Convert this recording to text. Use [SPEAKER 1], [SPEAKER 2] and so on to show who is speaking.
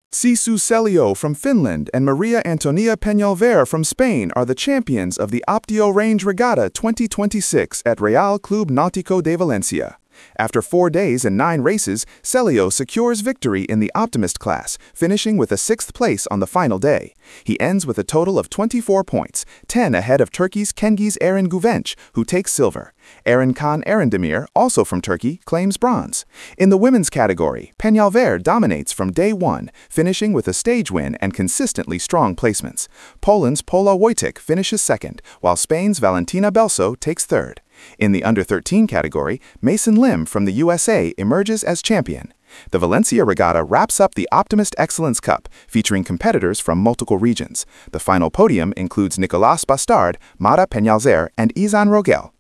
[SPEAKER 1] Sisu Celio from Finland and Maria Antonia Peñalver from Spain are the champions of the Optio Range Regatta 2026 at Real Club Náutico de Valencia. After 4 days and 9 races, Celio secures victory in the Optimist class, finishing with a 6th place on the final day. He ends with a total of 24 points, 10 ahead of Turkey's Cengiz Eren Güvenç, who takes silver. Eren Kan Erendemir, also from Turkey, claims bronze. In the women's category, Peñalver dominates from day 1, finishing with a stage win and consistently strong placements. Poland's Pola Wojcik finishes 2nd, while Spain's Valentina Belso takes 3rd. In the under-13 category, Mason Lim from the USA emerges as champion. The Valencia Regatta wraps up the Optimist Excellence Cup, featuring competitors from multiple regions. The final podium includes Nicolas Bastard, Mara Peñalver, and Izan Rogel.